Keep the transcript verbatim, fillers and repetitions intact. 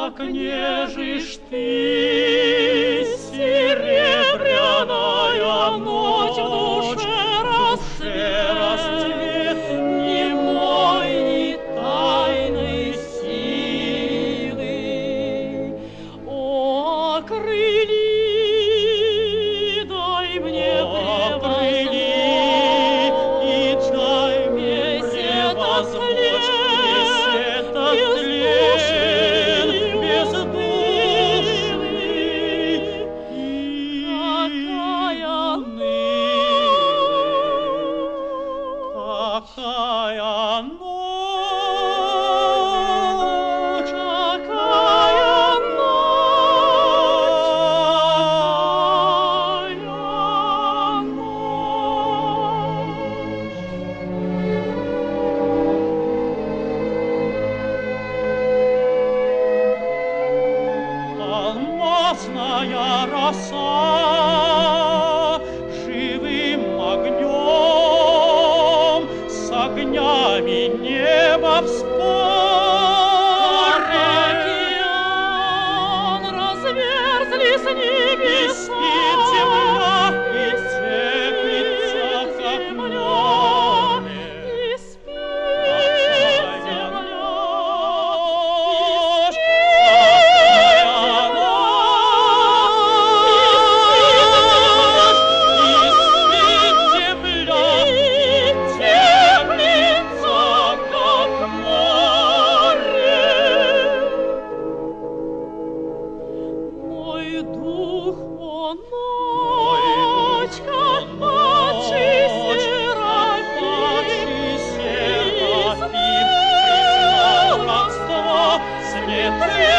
как нежишь ты, серебряная ночь в душе расцвет, ни мой, ни тайной силы. О, крыли, дай мне превозмочь, и дай мне превозмочь весь этот тлен бездушный и окаянный. Какая ночь, какая ночь, алмазная роса живым огнем с огнями неба вспоры. Океан разверзлись небеса, спит земля, и теплится, как море. И спит земля, и дух, о ночь, как младший серафим, признал родство с ветром.